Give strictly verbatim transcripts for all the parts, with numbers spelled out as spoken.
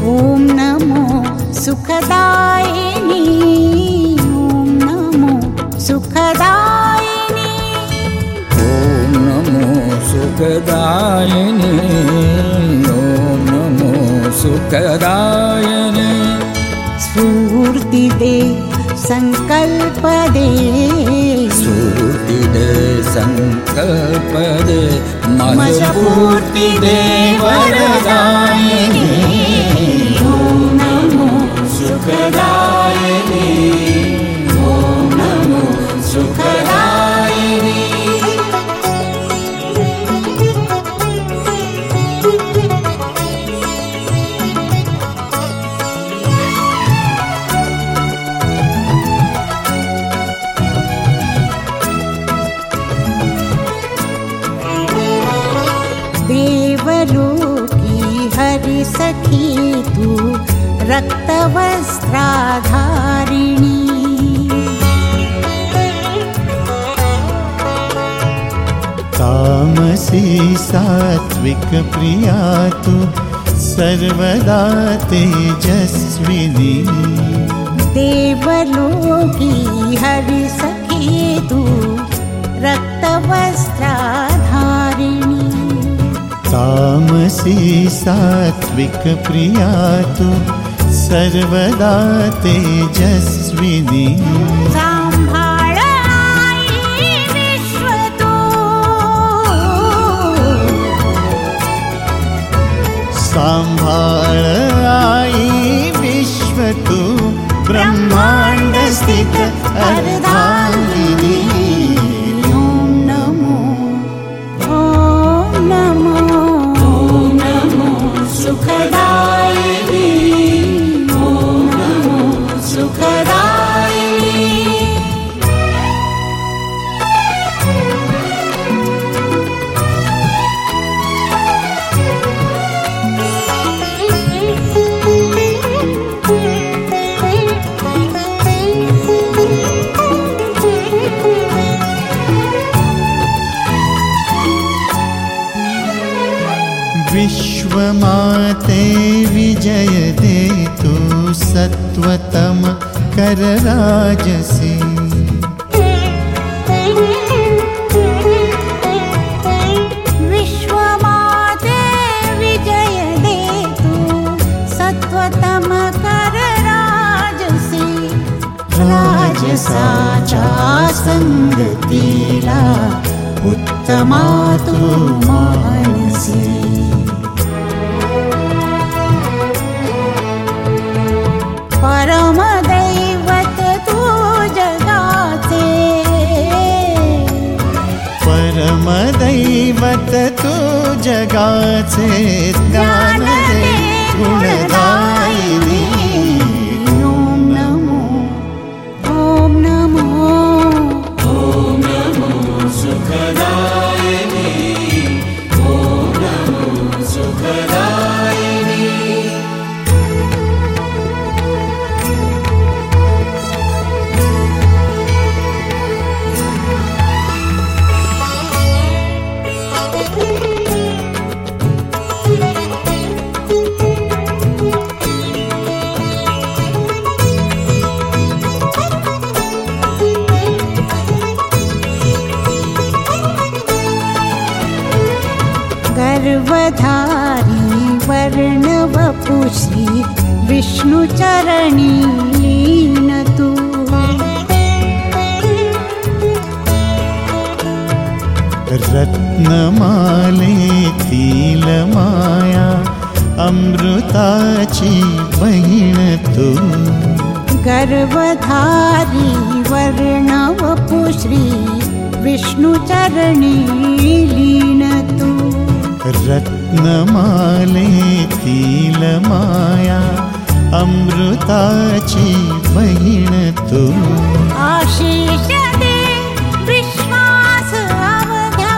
ॐ नमो सुखदायिनी ॐ नमो सुखदायिनी ॐ नमो सुखदायिनी ॐ नमो सुखदायिनी स्फूर्ति दे संकल्प दे स्फूर्ति दे संकल्प दे मनस्फूर्ति दे वरदायिनी ॐ नमो सुखदायिनी ॐ नमो सुखदायिनी देवलोकी हरि सखी तू रक्तवस्त्राधारिणी तामसी सात्विक प्रिया तू सर्वदा तेजस्विनी देवलोकी हरि सखी तू रक्तवस्त्राधारिणी तामसी सात्विक प्रिया तू सर्वदा तेजस्विनी सांभाळ आई विश्व तू सांभाळ आई विश्व तू ब्रह्मांड स्थित अर्धांगिनी सुखदायिनी ॐ नमो सुखदायिनी विश्वमाते विजय दे तू सत्वतम कर राजसी विश्वमाते विजय दे तू सत्वतम कर राजसी राजसाचा संगतीला उत्तमा तू मानसी परम दैवत तू जगाचे परम दैवत तू जगाचे ज्ञान दे गुणदायिनी ॐ नमो ॐ नमो ॐ नमो सुखदायिनी ॐ नमो सुखदायिनी गर्वधारी वर्णवपु श्री विष्णुचरणी लीन तू रत्नमाले तिलमाया अमृताची बहीण तू गर्वधारी वर्णवपु श्री विष्णुचरणी लीन तू रत्नमाले तिलमाया अमृताची बहीण तू आशीष दे विश्वास अवघ्या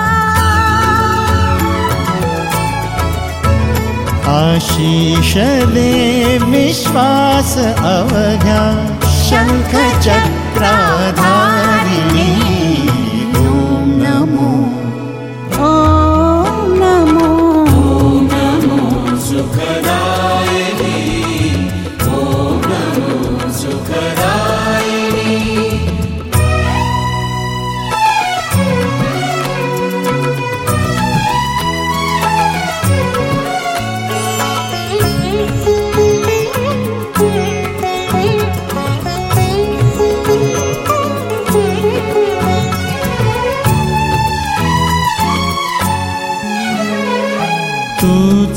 आशीष दे विश्वास अवघ्या शंख चक्राधारिणी ॐ नमो ॐ नमो ॐ नमो सुखदायिनी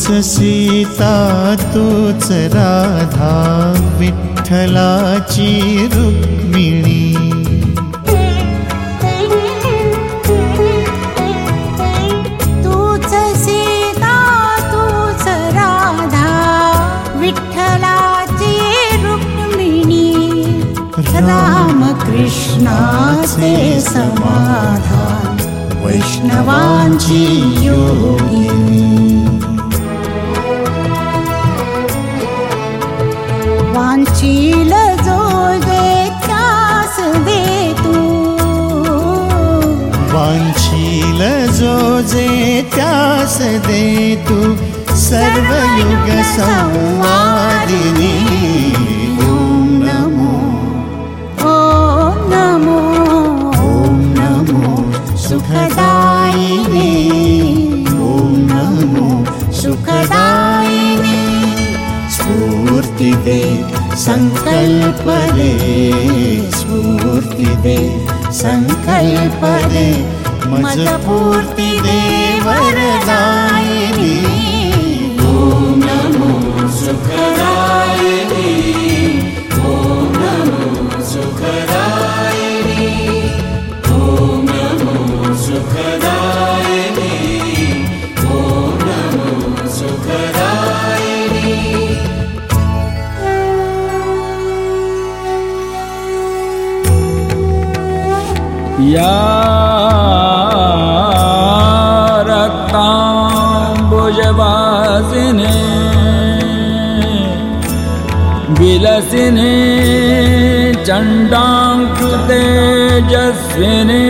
सीता तूच राधा विठ्ठलाची रुक्मिणी तूच सीता तूच राधा विठ्ठलाची रुक्मिणी राम कृष्णाचे समाधान वैष्णवांची योगिनी वांछील जो जे त्यास दे तू वांछील जो जे त्यास दे तू सर्वयुग संवादिनी ओम नमो ओम नमो ओम नमो सुखदायिने ओम नमो सुखदायिने स्फूर्ति दे संकल्प दे स्फूर्ति दे संकल्प दे मज पूर्ति दे वरदायिनी ओम नमो सुखदायिनी ओम नमो सुखदायिनी ओम नमो सुखदायिनी ओम नमो सुखदायिनी या रक्ताम्बुजवासिनी विलसिनी चण्डाङ्कृतेजस्विनी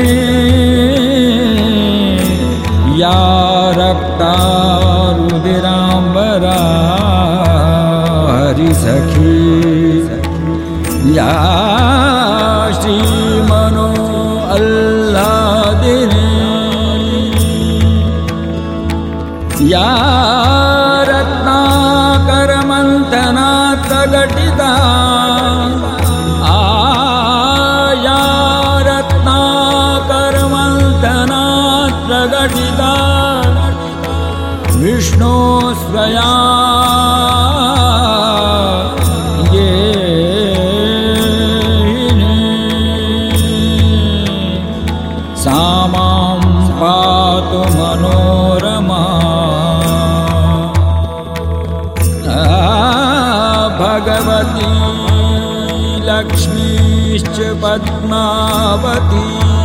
या रक्तारुधिराम्बरा हरिसखी या श्रीमनो अल्लादिनी या रत्नाकरमन्थना प्रकटिता आ या रत्नाकरमन्थना प्रकटिता विष्णु स्वया सामां पातु मनोरमा भगवती लक्ष्मीश्च पद्मावती